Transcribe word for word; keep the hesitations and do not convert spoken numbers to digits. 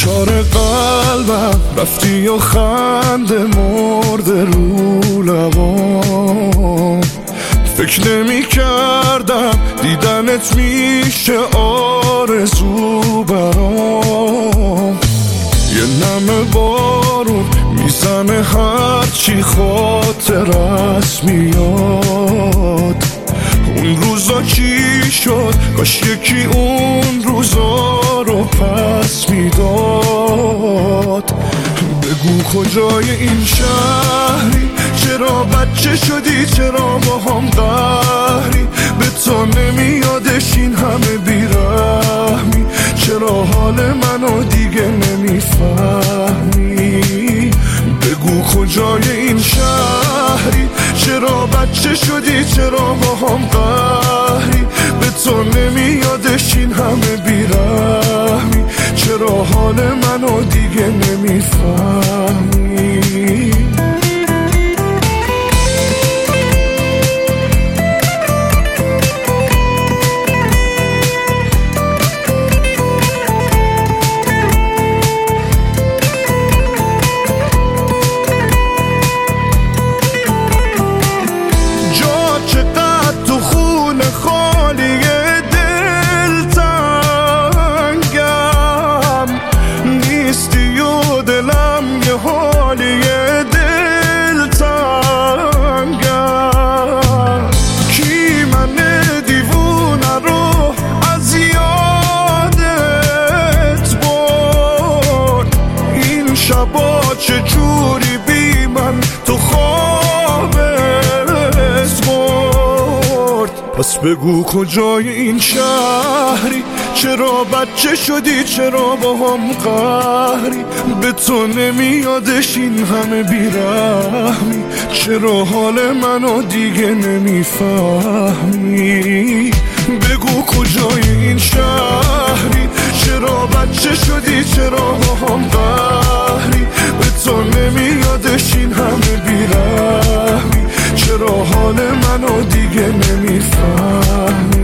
فشار قلبم رفتی و خنده مرده رو لبام. فکر نمی کردم دیدنت میشه آرزو برام. یه نم بارون میزنه هرچی خاطرت میاد. اون روزا چی شد؟ کاش یکی اون روزا رو پس میداد. بگو کجای این شهری؟ چرا بچه شدی؟ چرا با هم قهری؟ به تو نمیادش این همه بیرحمی؟ چرا حال منو دیگه نمیفهمی؟ بگو کجای این شهری؟ چرا بچه شدی؟ چرا با هم قهری؟ به تو نمیادش این همه بیرحمی؟ چرا حال منو دیگه نمیفهمی؟ شبا چجوری بی من تو خوابت برد؟ پس بگو کجای این شهری؟ چرا بچه شدی؟ چرا با هم قهری؟ به تو نمیادش این همه بیرحمی؟ چرا حال منو دیگه نمیفهمی؟ بگو کجای این شهری؟ چرا بچه شدی؟ چرا با هم قهری؟ به تو نمیادش این همه بیرحمی؟ چرا حال منو دیگه نمیفهمی؟